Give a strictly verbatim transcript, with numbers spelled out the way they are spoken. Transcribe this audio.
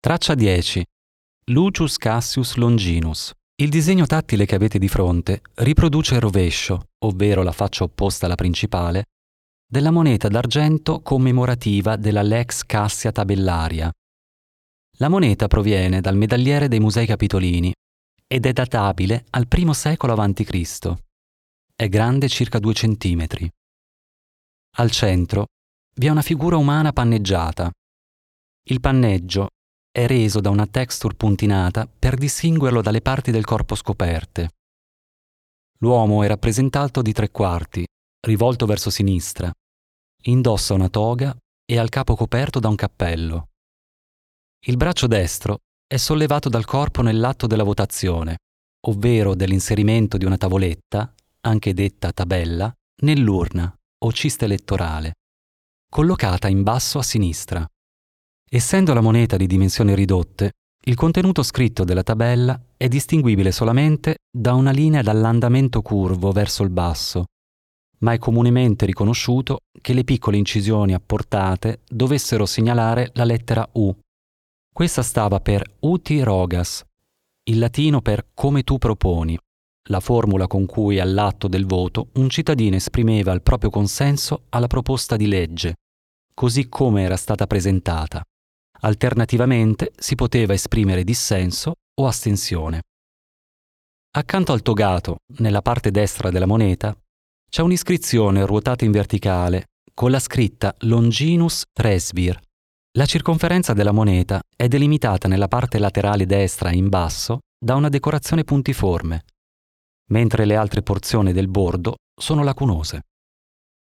Traccia dieci. Lucius Cassius Longinus. Il disegno tattile che avete di fronte riproduce il rovescio, ovvero la faccia opposta alla principale, della moneta d'argento commemorativa della Lex Cassia Tabellaria. La moneta proviene dal medagliere dei Musei Capitolini ed è databile al primo secolo avanti Cristo. È grande circa due centimetri. Al centro vi è una figura umana panneggiata. Il panneggio è reso da una texture puntinata per distinguerlo dalle parti del corpo scoperte. L'uomo è rappresentato di tre quarti, rivolto verso sinistra. Indossa una toga e ha il capo coperto da un cappello. Il braccio destro è sollevato dal corpo nell'atto della votazione, ovvero dell'inserimento di una tavoletta, anche detta tabella, nell'urna o cista elettorale, collocata in basso a sinistra. Essendo la moneta di dimensioni ridotte, il contenuto scritto della tabella è distinguibile solamente da una linea dall'andamento curvo verso il basso, ma è comunemente riconosciuto che le piccole incisioni apportate dovessero segnalare la lettera U. Questa stava per uti rogas, il latino per come tu proponi, la formula con cui all'atto del voto un cittadino esprimeva il proprio consenso alla proposta di legge, così come era stata presentata. Alternativamente si poteva esprimere dissenso o astensione. Accanto al togato, nella parte destra della moneta, c'è un'iscrizione ruotata in verticale con la scritta Longinus Tresvir. La circonferenza della moneta è delimitata nella parte laterale destra in basso da una decorazione puntiforme, mentre le altre porzioni del bordo sono lacunose.